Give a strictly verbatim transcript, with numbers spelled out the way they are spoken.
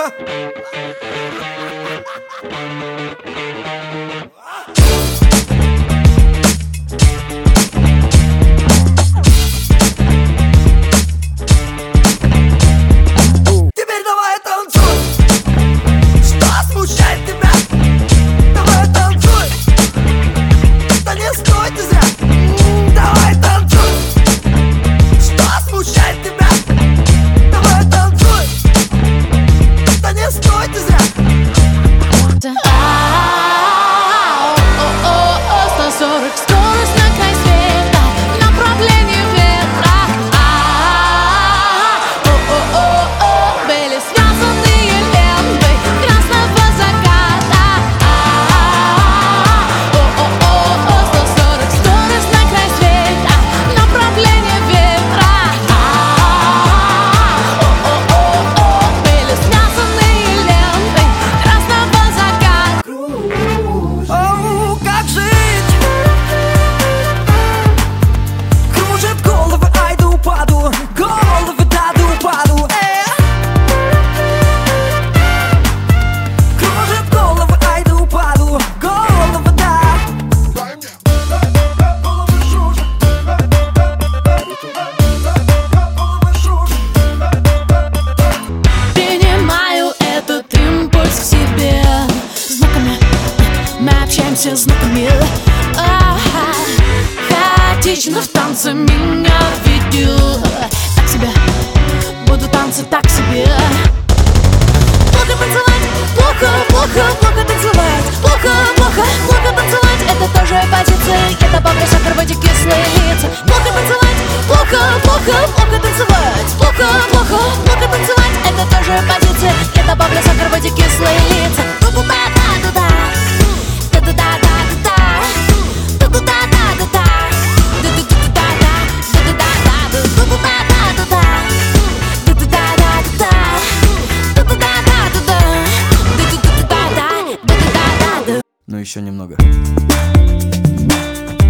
Теперь давай танцуй. Что смущает тебя? Давай танцуй. Да не стой ты зря. М, Давай танцуй. Что смущает тебя? Давай танцуй. Да не стой ты зря. сто сорок, скорость на край света, направление ветра. О-о-о-о, были связанные ленты красного заката. О-о-о-о, сто сорок, скорость на край света, направление ветра. О-о-о-о, были связанные ленты красного заката. Оу, как жить? Кружит головы, ай да упаду. Головы, да да упаду. Э. Кружит головы, ай да упаду. Головы, да. Принимаю этот импульс к себе. Знаками мы общаемся знаками. А-ха. Хаотично в танце меня ведет. Так себе, буду танцы так себе. Плохо танцевать, плохо, плохо, плохо танцевать. Плохо, плохо, плохо танцевать. Это тоже позиция, это бабля, сахар, водик, кислые лица. Плохо танцевать, плохо, плохо, плохо танцевать. Плохо, плохо, плохо танцевать. Это тоже позиция, это бабля, сахар, водик, кислые лица. Ту-ду-да-да-ду-да. Ту-ду-да-да-ду-да. Ту-ду-да-да-ду-да. Ду-ду-ду-ду-да-да. Ду-ду-да-да-ду. Ду-ду-да-да-ду-да. Ду-ду-да-да-ду-да. Ду-ду-да-да-ду-да. Ду-ду-ду-ду-да-да. Ду-ду-да-да-ду. Ну еще немного.